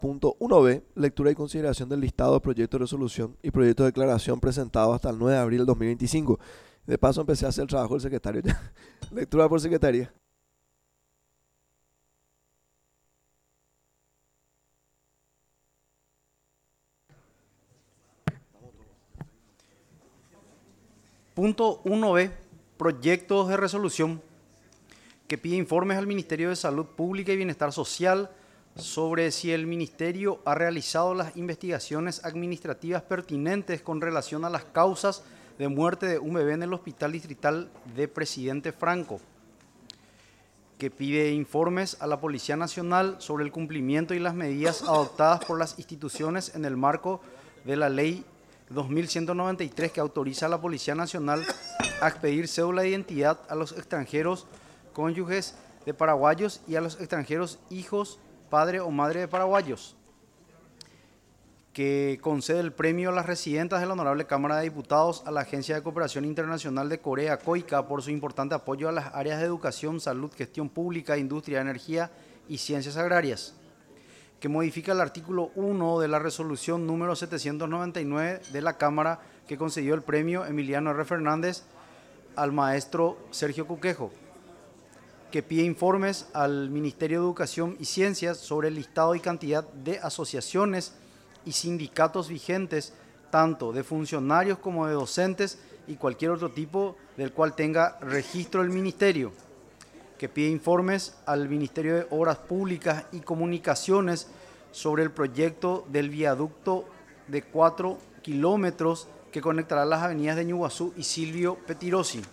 Punto 1B, lectura y consideración del listado de proyectos de resolución y proyectos de declaración presentados hasta el 9 de abril del 2025. De paso empecé a hacer el trabajo del secretario ya. Lectura por secretaría. Punto 1B, proyectos de resolución que pide informes al Ministerio de Salud Pública y Bienestar Social sobre si el Ministerio ha realizado las investigaciones administrativas pertinentes con relación a las causas de muerte de un bebé en el Hospital Distrital de Presidente Franco, que pide informes a la Policía Nacional sobre el cumplimiento y las medidas adoptadas por las instituciones en el marco de la Ley 2193 que autoriza a la Policía Nacional a expedir cédula de identidad a los extranjeros cónyuges de paraguayos y a los extranjeros hijos, padre o madre de paraguayos, que concede el premio a las residentas de la Honorable Cámara de Diputados a la Agencia de Cooperación Internacional de Corea, COICA, por su importante apoyo a las áreas de educación, salud, gestión pública, industria, energía y ciencias agrarias, que modifica el artículo 1 de la resolución número 799 de la Cámara que concedió el premio Emiliano R. Fernández al maestro Sergio Cuquejo, que pide informes al Ministerio de Educación y Ciencias sobre el listado y cantidad de asociaciones y sindicatos vigentes, tanto de funcionarios como de docentes y cualquier otro tipo del cual tenga registro el Ministerio, que pide informes al Ministerio de Obras Públicas y Comunicaciones sobre el proyecto del viaducto de 4 kilómetros que conectará las avenidas de Ñuguazú y Silvio Petirosi,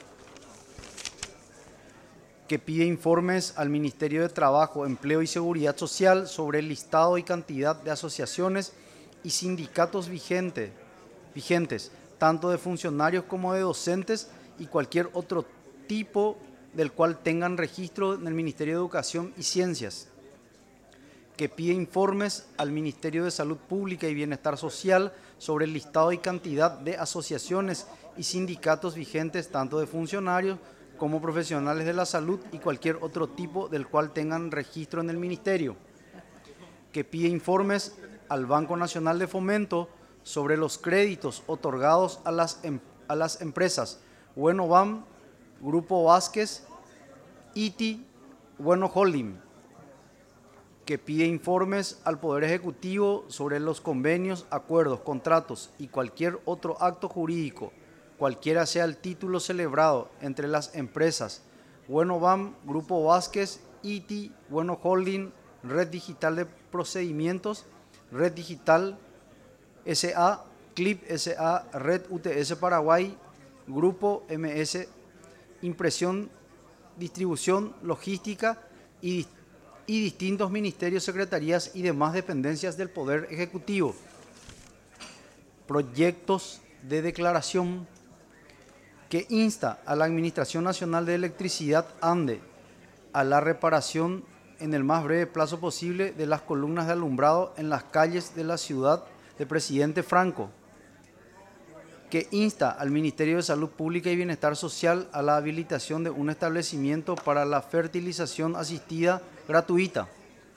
que pide informes al Ministerio de Trabajo, Empleo y Seguridad Social sobre el listado y cantidad de asociaciones y sindicatos vigentes, tanto de funcionarios como de docentes y cualquier otro tipo del cual tengan registro en el Ministerio de Educación y Ciencias, que pide informes al Ministerio de Salud Pública y Bienestar Social sobre el listado y cantidad de asociaciones y sindicatos vigentes, tanto de funcionarios como profesionales de la salud y cualquier otro tipo del cual tengan registro en el Ministerio, que pide informes al Banco Nacional de Fomento sobre los créditos otorgados a las empresas Buenovam, Grupo Vázquez, ITI, Bueno Holding, que pide informes al Poder Ejecutivo sobre los convenios, acuerdos, contratos y cualquier otro acto jurídico, cualquiera sea el título celebrado entre las empresas Buenovam, Grupo Vázquez, ITI, Bueno Holding, Red Digital de Procedimientos, Red Digital SA, CLIP SA, Red UTS Paraguay, Grupo MS, Impresión, Distribución, Logística y distintos ministerios, secretarías y demás dependencias del Poder Ejecutivo. Proyectos de declaración que insta a la Administración Nacional de Electricidad ANDE a la reparación en el más breve plazo posible de las columnas de alumbrado en las calles de la ciudad de Presidente Franco, que insta al Ministerio de Salud Pública y Bienestar Social a la habilitación de un establecimiento para la fertilización asistida gratuita.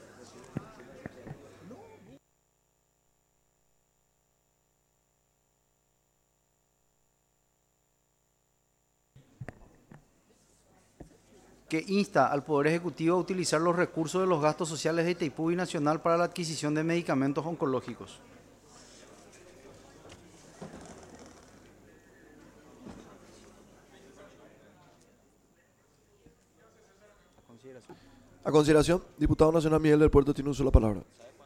Que insta al Poder Ejecutivo a utilizar los recursos de los gastos sociales de Itaipú Binacional para la adquisición de medicamentos oncológicos. A consideración, diputado nacional Miguel del Puerto tiene uso de la palabra.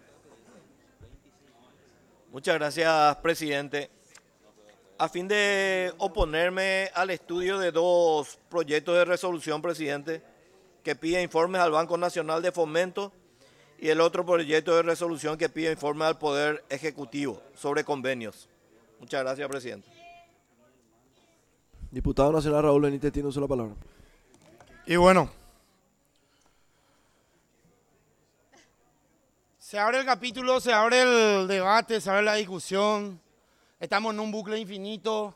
Muchas gracias, presidente. A fin de oponerme al estudio de dos proyectos de resolución, presidente, que pide informes al Banco Nacional de Fomento y el otro proyecto de resolución que pide informes al Poder Ejecutivo sobre convenios. Muchas gracias, presidente. Diputado nacional Raúl Benítez tiene uso de la palabra. Y bueno, se abre el capítulo, se abre el debate, se abre la discusión. Estamos en un bucle infinito.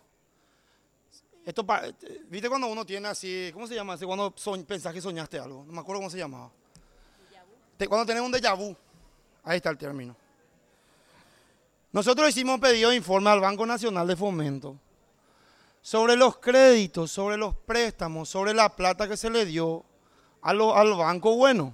¿Viste cuando uno tiene así, cómo se llama? Así cuando pensás que soñaste algo. No me acuerdo cómo se llamaba. Cuando tenés un déjà vu. Ahí está el término. Nosotros hicimos pedido de informe al Banco Nacional de Fomento sobre los créditos, sobre los préstamos, sobre la plata que se le dio al Banco Bueno.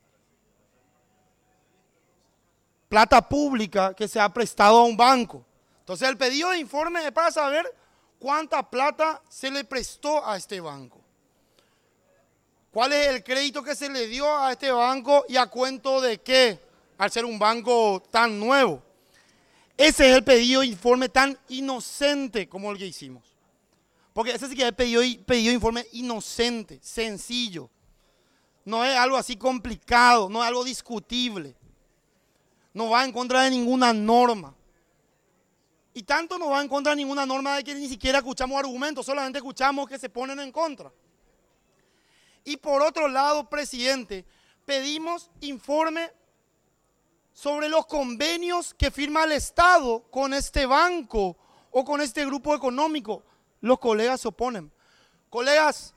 Plata pública que se ha prestado a un banco. Entonces el pedido de informe es para saber cuánta plata se le prestó a este banco. ¿Cuál es el crédito que se le dio a este banco y a cuento de qué? Al ser un banco tan nuevo. Ese es el pedido de informe tan inocente como el que hicimos. Porque ese sí que es el pedido de informe inocente, sencillo. No es algo así complicado, no es algo discutible. No va en contra de ninguna norma. Y tanto no va en contra de ninguna norma de que ni siquiera escuchamos argumentos, solamente escuchamos que se ponen en contra. Y por otro lado, presidente, pedimos informe sobre los convenios que firma el Estado con este banco o con este grupo económico. Los colegas se oponen. Colegas,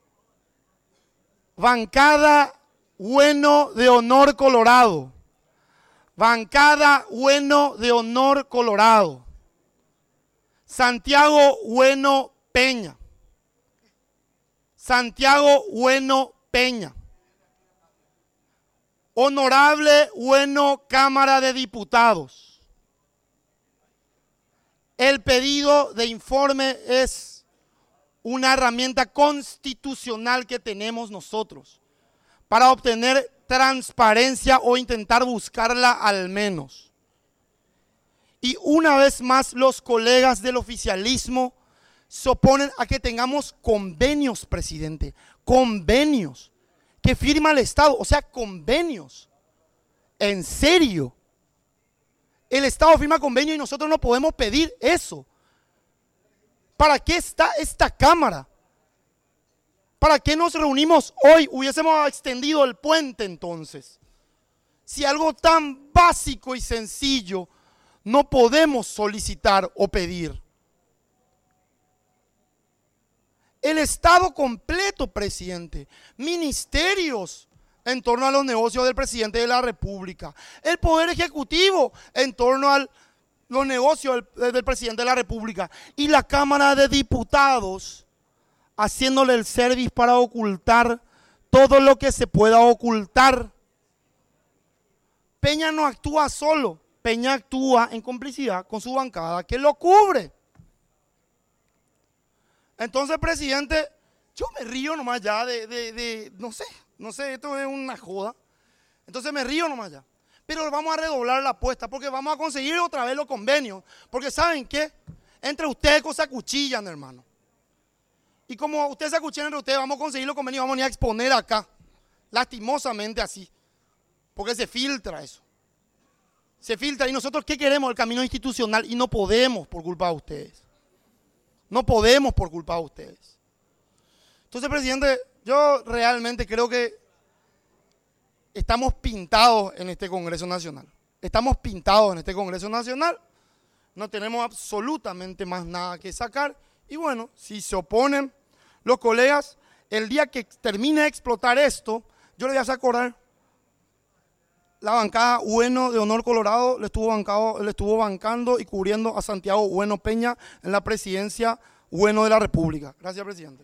bancada Bueno de Honor Colorado. Bancada Bueno de Honor Colorado. Santiago Bueno Peña. Santiago Bueno Peña. Honorable Bueno Cámara de Diputados. El pedido de informe es una herramienta constitucional que tenemos nosotros para obtener transparencia o intentar buscarla al menos. Y una vez más los colegas del oficialismo se oponen a que tengamos convenios, presidente, convenios que firma el Estado, o sea, convenios. ¿En serio? El Estado firma convenio y nosotros no podemos pedir eso. ¿Para qué está esta Cámara? ¿Para qué nos reunimos hoy? Hubiésemos extendido el puente entonces. Si algo tan básico y sencillo no podemos solicitar o pedir. El Estado completo, presidente. Ministerios en torno a los negocios del presidente de la República. El Poder Ejecutivo en torno a los negocios del presidente de la República. Y la Cámara de Diputados haciéndole el service para ocultar todo lo que se pueda ocultar. Peña no actúa solo. Peña actúa en complicidad con su bancada que lo cubre. Entonces, presidente, yo me río nomás ya no sé, esto es una joda. Entonces me río nomás ya. Pero vamos a redoblar la apuesta porque vamos a conseguir otra vez los convenios. Porque ¿saben qué? Entre ustedes se acuchillan, hermano. Y como ustedes se acuchillan entre ustedes, vamos a conseguir los convenios, vamos a ir a exponer acá. Lastimosamente así. Porque se filtra eso. Se filtra. ¿Y nosotros qué queremos? El camino institucional. Y no podemos por culpa de ustedes. No podemos por culpa de ustedes. Entonces, presidente, yo realmente creo que estamos pintados en este Congreso Nacional. Estamos pintados en este Congreso Nacional. No tenemos absolutamente más nada que sacar. Y bueno, si se oponen los colegas, el día que termine de explotar esto, yo les voy a hacer acordar. La bancada Bueno de Honor Colorado le estuvo bancando y cubriendo a Santiago Bueno Peña en la presidencia Bueno de la República. Gracias, presidente.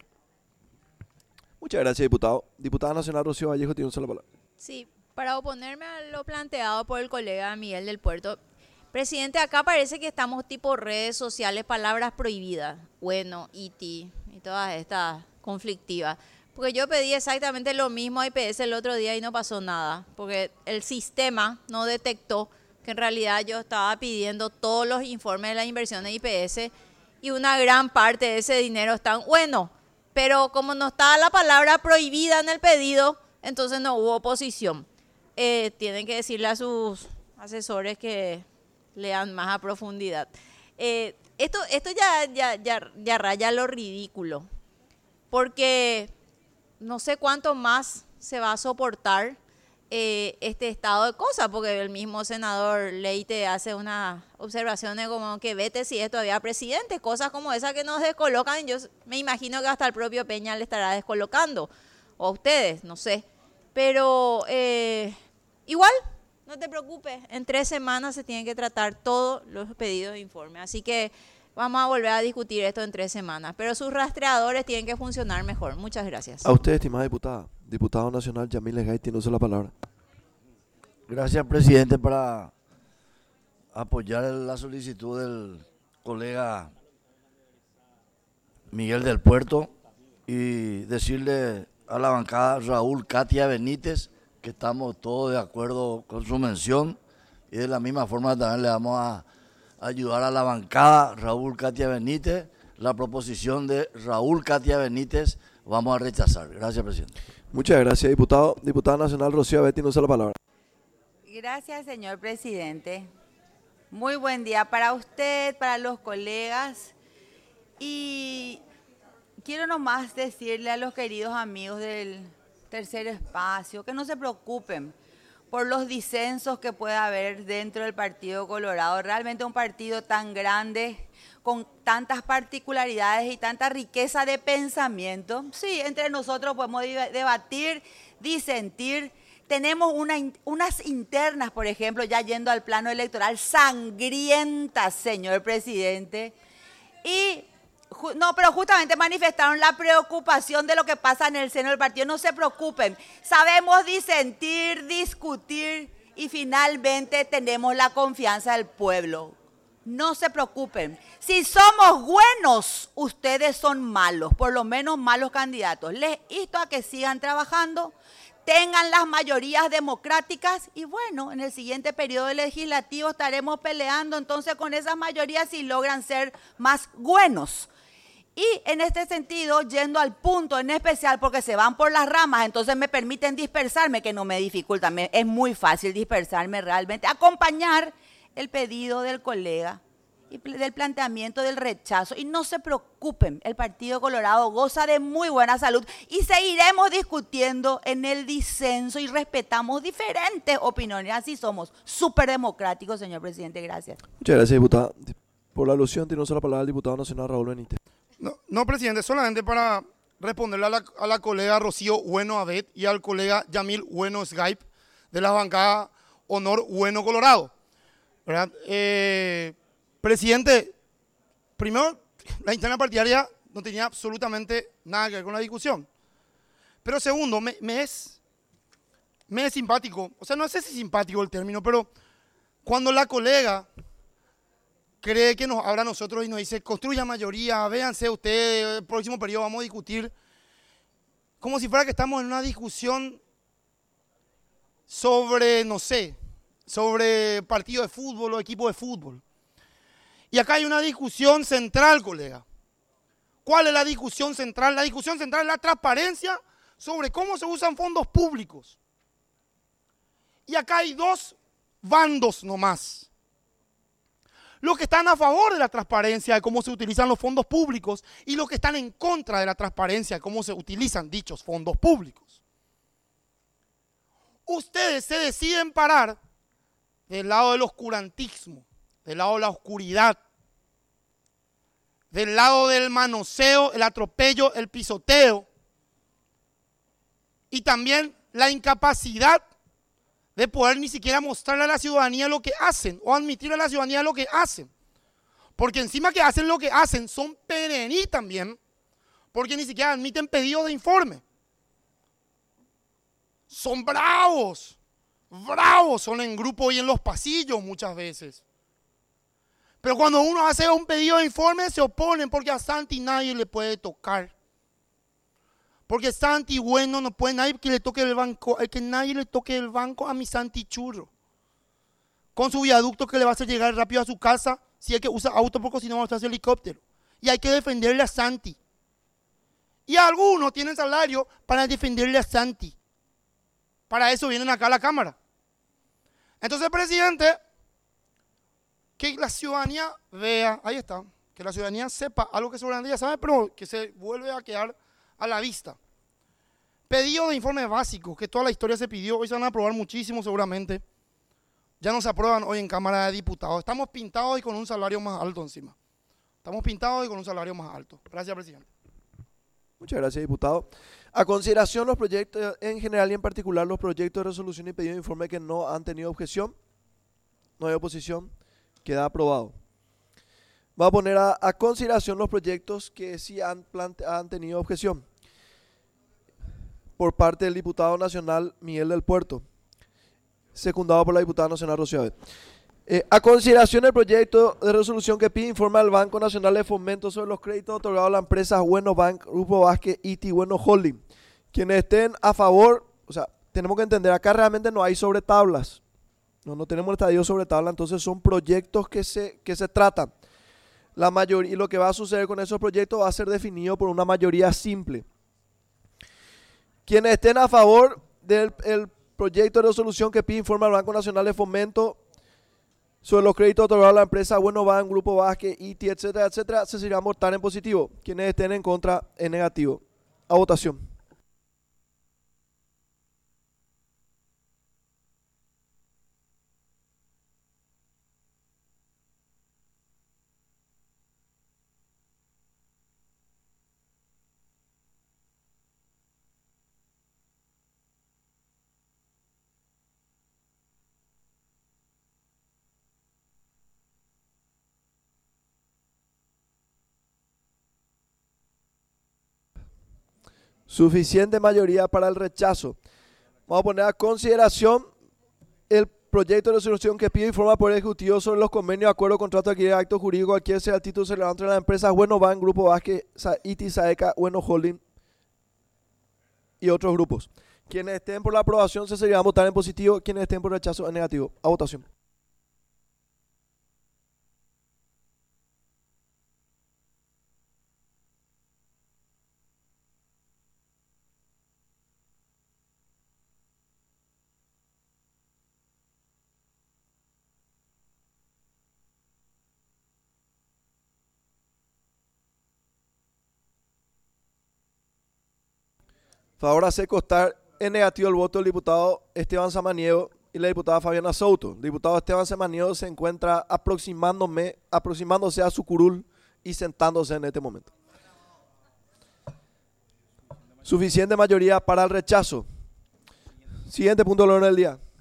Muchas gracias, diputado. Diputada nacional Rocío Vallejo tiene un solo palabra. Sí, para oponerme a lo planteado por el colega Miguel del Puerto. Presidente, acá parece que estamos tipo redes sociales, palabras prohibidas. Bueno, IT y todas estas conflictivas. Porque yo pedí exactamente lo mismo a IPS el otro día y no pasó nada. Porque el sistema no detectó que en realidad yo estaba pidiendo todos los informes de las inversiones de IPS y una gran parte de ese dinero están, bueno, pero como no estaba la palabra prohibida en el pedido, entonces no hubo oposición. Tienen que decirle a sus asesores que lean más a profundidad. Esto ya raya lo ridículo. Porque no sé cuánto más se va a soportar este estado de cosas, porque el mismo senador Leite hace unas observaciones como que vete si es todavía presidente, cosas como esas que nos descolocan. Yo me imagino que hasta el propio Peña le estará descolocando, o a ustedes, no sé. Pero igual, No te preocupes, en 3 semanas se tienen que tratar todos los pedidos de informe. Así que vamos a volver a discutir esto en 3 semanas. Pero sus rastreadores tienen que funcionar mejor. Muchas gracias. A usted, estimada diputada. Diputado nacional Yamil Legay, tiene uso la palabra. Gracias, presidente, para apoyar la solicitud del colega Miguel del Puerto y decirle a la bancada Raúl Katia Benítez que estamos todos de acuerdo con su mención y de la misma forma también le vamos a ayudar a la bancada Raúl Katia Benítez. La proposición de Raúl Katia Benítez vamos a rechazar. Gracias, presidente. Muchas gracias, diputado. Diputada nacional Rocío Abet, tiene uso la palabra. Gracias, señor presidente. Muy buen día para usted, para los colegas. Y quiero nomás decirle a los queridos amigos del Tercer Espacio que no se preocupen por los disensos que pueda haber dentro del Partido Colorado. Realmente un partido tan grande, con tantas particularidades y tanta riqueza de pensamiento. Sí, entre nosotros podemos debatir, disentir. Tenemos unas internas, por ejemplo, ya yendo al plano electoral, sangrientas, señor presidente. Pero justamente manifestaron la preocupación de lo que pasa en el seno del partido. No se preocupen, sabemos disentir, discutir y finalmente tenemos la confianza del pueblo. No se preocupen. Si somos buenos, ustedes son malos, por lo menos malos candidatos. Les insto a que sigan trabajando, tengan las mayorías democráticas y bueno, en el siguiente periodo legislativo estaremos peleando entonces con esas mayorías si logran ser más buenos. Y en este sentido, yendo al punto en especial, porque se van por las ramas, entonces me permiten dispersarme, que no me dificulta, es muy fácil dispersarme realmente, acompañar el pedido del colega y del planteamiento del rechazo. Y no se preocupen, el Partido Colorado goza de muy buena salud y seguiremos discutiendo en el disenso y respetamos diferentes opiniones. Así somos, súper democráticos, señor presidente. Gracias. Muchas gracias, diputada. Por la alusión, tiene uso la palabra el diputado nacional Raúl Benítez. No, presidente, solamente para responderle a la colega Rocío Bueno Abet y al colega Yamil Bueno Skype de la bancada Honor Bueno Colorado. ¿Verdad? Presidente, primero, la interna partidaria no tenía absolutamente nada que ver con la discusión. Pero segundo, me es simpático, o sea, no sé si simpático el término, pero cuando la colega cree que nos habla a nosotros y nos dice, construya mayoría, véanse ustedes, el próximo periodo vamos a discutir, como si fuera que estamos en una discusión sobre, no sé, sobre partido de fútbol o equipo de fútbol. Y acá hay una discusión central, colega. ¿Cuál es la discusión central? La discusión central es la transparencia sobre cómo se usan fondos públicos. Y acá hay dos bandos nomás. Los que están a favor de la transparencia de cómo se utilizan los fondos públicos y los que están en contra de la transparencia de cómo se utilizan dichos fondos públicos. Ustedes se deciden parar del lado del oscurantismo, del lado de la oscuridad, del lado del manoseo, el atropello, el pisoteo y también la incapacidad de poder ni siquiera mostrarle a la ciudadanía lo que hacen o admitirle a la ciudadanía lo que hacen. Porque encima que hacen lo que hacen, son perení también, porque ni siquiera admiten pedidos de informe. Son bravos, son en grupo y en los pasillos muchas veces. Pero cuando uno hace un pedido de informe se oponen porque a Santi nadie le puede tocar. Porque Santi bueno no puede nadie que le toque el banco, que nadie le toque el banco a mi Santi churro. Con su viaducto que le va a hacer llegar rápido a su casa si hay que usar auto porque si no va a usar helicóptero. Y hay que defenderle a Santi. Y algunos tienen salario para defenderle a Santi. Para eso vienen acá a la Cámara. Entonces, presidente, que la ciudadanía vea, ahí está, que la ciudadanía sepa algo que seguramente ya sabe, pero que se vuelve a quedar a la vista. Pedido de informes básicos, que toda la historia se pidió, hoy se van a aprobar muchísimo seguramente. Ya no se aprueban hoy en Cámara de Diputados. Estamos pintados y con un salario más alto encima. Estamos pintados y con un salario más alto. Gracias, presidente. Muchas gracias, diputado. A consideración los proyectos en general y en particular los proyectos de resolución y pedido de informe que no han tenido objeción, no hay oposición, queda aprobado. Va a poner a consideración los proyectos que sí han tenido objeción por parte del diputado nacional Miguel del Puerto, secundado por la diputada nacional Rocío Avet. A consideración el proyecto de resolución que pide informe al Banco Nacional de Fomento sobre los créditos otorgados a la empresa Bueno Bank, Grupo Vázquez, ITI Bueno Holding. Quienes estén a favor, o sea, tenemos que entender, acá realmente no hay sobre tablas, no tenemos estadio sobre tabla, entonces son proyectos que se tratan. La mayoría, y lo que va a suceder con esos proyectos va a ser definido por una mayoría simple. Quienes estén a favor del proyecto de resolución que pide informe al Banco Nacional de Fomento sobre los créditos otorgados a la empresa Bueno Bank, Grupo Vázquez, ITI, etcétera, etcétera, se irán a votar en positivo. Quienes estén en contra, en negativo. A votación. Suficiente mayoría para el rechazo. Vamos a poner a consideración el proyecto de resolución que pide informe al Poder Ejecutivo sobre los convenios, acuerdos, contratos, adquirir actos jurídicos, cualquier sea el título celebrado entre las empresas Bueno Bank, Grupo Vázquez, ITI, Saeca, Bueno Holding y otros grupos. Quienes estén por la aprobación se irán a votar en positivo, quienes estén por rechazo en negativo. A votación. Favor hace constar en negativo el voto del diputado Esteban Samaniego y la diputada Fabiana Souto. El diputado Esteban Samaniego se encuentra aproximándose a su curul y sentándose en este momento. Suficiente mayoría para el rechazo. Siguiente punto del orden del día.